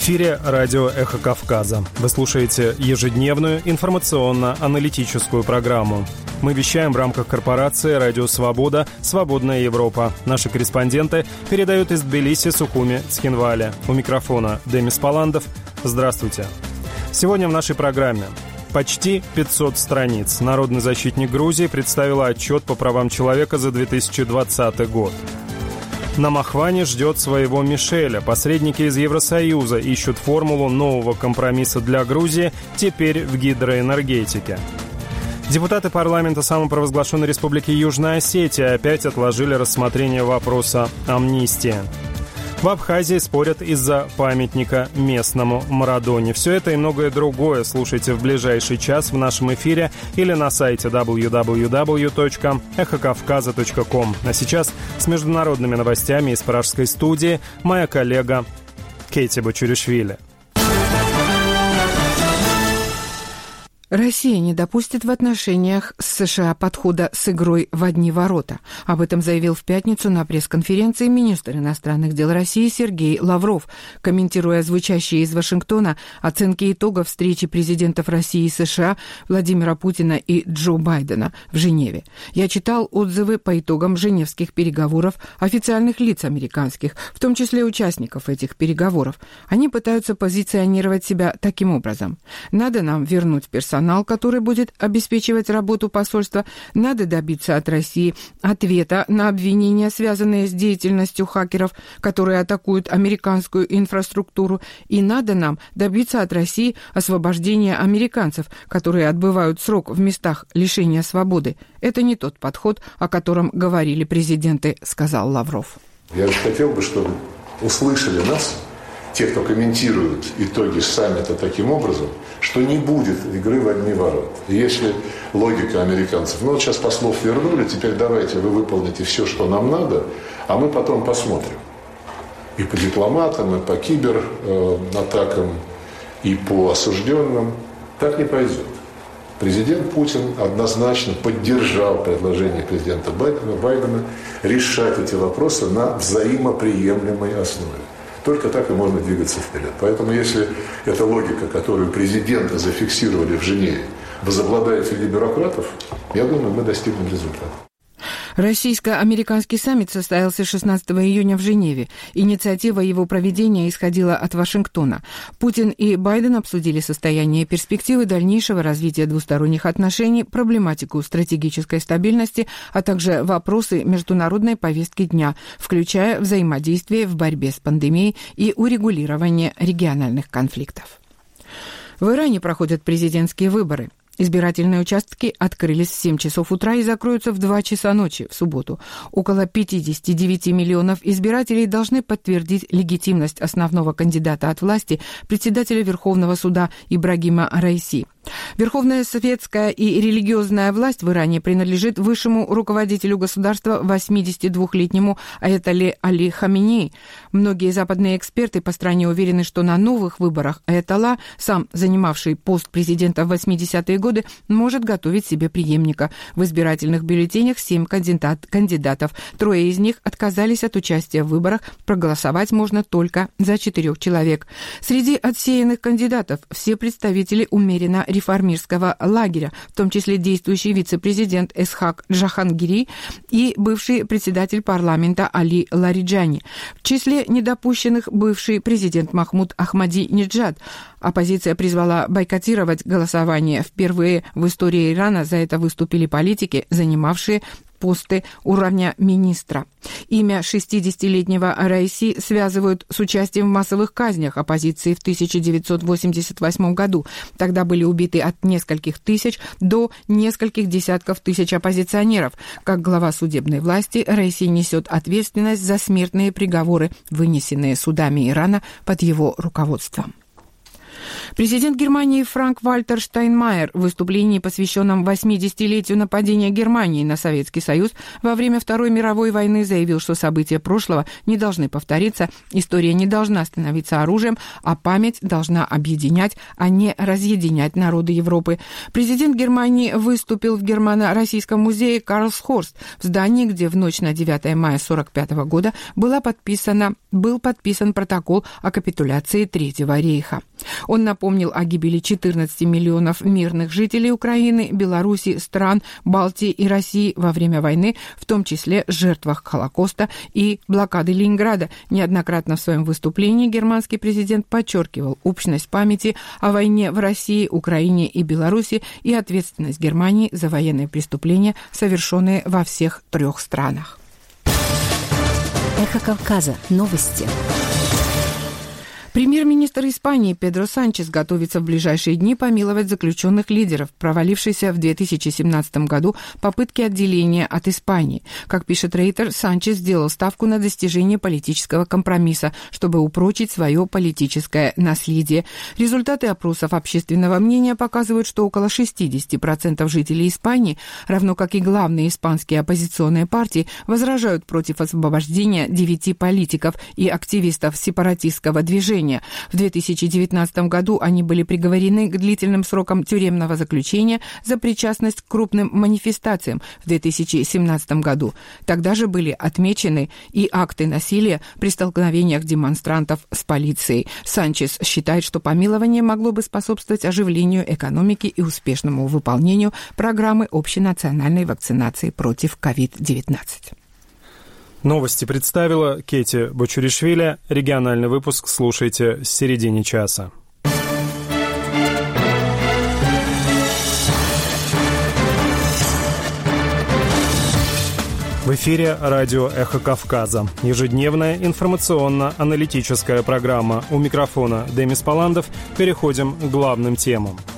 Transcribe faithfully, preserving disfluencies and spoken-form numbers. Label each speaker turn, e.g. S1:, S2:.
S1: В эфире радио «Эхо Кавказа». Вы слушаете ежедневную информационно-аналитическую программу. Мы вещаем в рамках корпорации «Радио Свобода. Свободная Европа». Наши корреспонденты передают из Тбилиси, Сухуми, Цхинвали. У микрофона Демис Паландов. Здравствуйте. Сегодня в нашей программе почти пятьсот страниц. Народный защитник Грузии представила отчет по правам человека за две тысячи двадцатый год. На Махване ждет своего Мишеля. Посредники из Евросоюза ищут формулу нового компромисса для Грузии, теперь в гидроэнергетике. Депутаты парламента самопровозглашенной республики Южная Осетия опять отложили рассмотрение вопроса амнистии. В Абхазии спорят из-за памятника местному Марадоне. Все это и многое другое слушайте в ближайший час в нашем эфире или на сайте дабл ю дабл ю дабл ю точка эхо кавказа точка ком. А сейчас с международными новостями из пражской студии моя коллега Кейти Бочуришвили.
S2: Россия не допустит в отношениях с США подхода с игрой в одни ворота. Об этом заявил в пятницу на пресс-конференции министр иностранных дел России Сергей Лавров, комментируя звучащие из Вашингтона оценки итогов встречи президентов России и США Владимира Путина и Джо Байдена в Женеве. «Я читал отзывы по итогам женевских переговоров официальных лиц американских, в том числе участников этих переговоров. Они пытаются позиционировать себя таким образом. Надо нам вернуть персонал, который будет обеспечивать работу посольства. Надо добиться от России ответа на обвинения, связанные с деятельностью хакеров, которые атакуют американскую инфраструктуру. И надо нам добиться от России освобождения американцев, которые отбывают срок в местах лишения свободы. Это не тот подход, о котором говорили президенты», — сказал Лавров.
S3: Я же хотел бы, чтобы услышали нас, те, кто комментирует итоги саммита таким образом, что не будет игры в одни ворота. И если логика американцев, ну вот сейчас послов вернули, теперь давайте вы выполните все, что нам надо, а мы потом посмотрим. И по дипломатам, и по кибератакам, и по осужденным. Так не пойдет. Президент Путин однозначно поддержал предложение президента Байдена, Байдена решать эти вопросы на взаимоприемлемой основе. Только так и можно двигаться вперед. Поэтому если эта логика, которую президенты зафиксировали в Женеве, возобладает среди бюрократов, я думаю, мы достигнем результата.
S2: Российско-американский саммит состоялся шестнадцатого июня в Женеве. Инициатива его проведения исходила от Вашингтона. Путин и Байден обсудили состояние и перспективы дальнейшего развития двусторонних отношений, проблематику стратегической стабильности, а также вопросы международной повестки дня, включая взаимодействие в борьбе с пандемией и урегулирование региональных конфликтов. В Иране проходят президентские выборы. Избирательные участки открылись в семь часов утра и закроются в два часа ночи в субботу. Около пятьдесят девять миллионов избирателей должны подтвердить легитимность основного кандидата от власти, председателя Верховного суда Ибрагима Раиси. Верховная светская и религиозная власть в Иране принадлежит высшему руководителю государства, восьмидесятидвухлетнему аятолле Али Хаминеи. Многие западные эксперты по стране уверены, что на новых выборах аятолла, сам занимавший пост президента в восьмидесятые годы, может готовить себе преемника. В избирательных бюллетенях семь кандидат, кандидатов. Трое из них отказались от участия в выборах. Проголосовать можно только за четырех человек. Среди отсеянных кандидатов все представители умеренно реформистского лагеря, в том числе действующий вице-президент Эсхак Джахангири и бывший председатель парламента Али Лариджани. В числе недопущенных бывший президент Махмуд Ахмадинеджад. Оппозиция призвала бойкотировать голосование. Впервые в истории Ирана за это выступили политики, занимавшие посты уровня министра. Имя шестидесятилетнего Раиси связывают с участием в массовых казнях оппозиции в тысяча девятьсот восемьдесят восьмом году. Тогда были убиты от нескольких тысяч до нескольких десятков тысяч оппозиционеров. Как глава судебной власти, Раиси несет ответственность за смертные приговоры, вынесенные судами Ирана под его руководством. Президент Германии Франк-Вальтер Штайнмайер в выступлении, посвященном восьмидесятилетию нападения Германии на Советский Союз во время Второй мировой войны, заявил, что события прошлого не должны повториться, история не должна становиться оружием, а память должна объединять, а не разъединять народы Европы. Президент Германии выступил в Германо-Российском музее Карлсхорст, в здании, где в ночь на девятое мая сорок пятого года была подписана, был подписан протокол о капитуляции Третьего рейха. Он напомнил о гибели четырнадцати миллионов мирных жителей Украины, Беларуси, стран Балтии и России во время войны, в том числе жертвах Холокоста и блокады Ленинграда. Неоднократно в своем выступлении германский президент подчеркивал общность памяти о войне в России, Украине и Беларуси и ответственность Германии за военные преступления, совершенные во всех трех странах.
S4: Эхо Кавказа. Новости.
S2: Премьер-министр Испании Педро Санчес готовится в ближайшие дни помиловать заключенных лидеров, провалившихся в две тысячи семнадцатом году попытки отделения от Испании. Как пишет Рейтер, Санчес сделал ставку на достижение политического компромисса, чтобы упрочить свое политическое наследие. Результаты опросов общественного мнения показывают, что около шестьдесят процентов жителей Испании, равно как и главные испанские оппозиционные партии, возражают против освобождения девяти политиков и активистов сепаратистского движения. В две тысячи девятнадцатом году они были приговорены к длительным срокам тюремного заключения за причастность к крупным манифестациям в две тысячи семнадцатом году. Тогда же были отмечены и акты насилия при столкновениях демонстрантов с полицией. Санчес считает, что помилование могло бы способствовать оживлению экономики и успешному выполнению программы общенациональной вакцинации против ковид девятнадцать.
S1: Новости представила Кети Бочуришвили. Региональный выпуск слушайте с середины часа. В эфире радио «Эхо Кавказа». Ежедневная информационно-аналитическая программа. У микрофона Демис Паландов. Переходим к главным темам.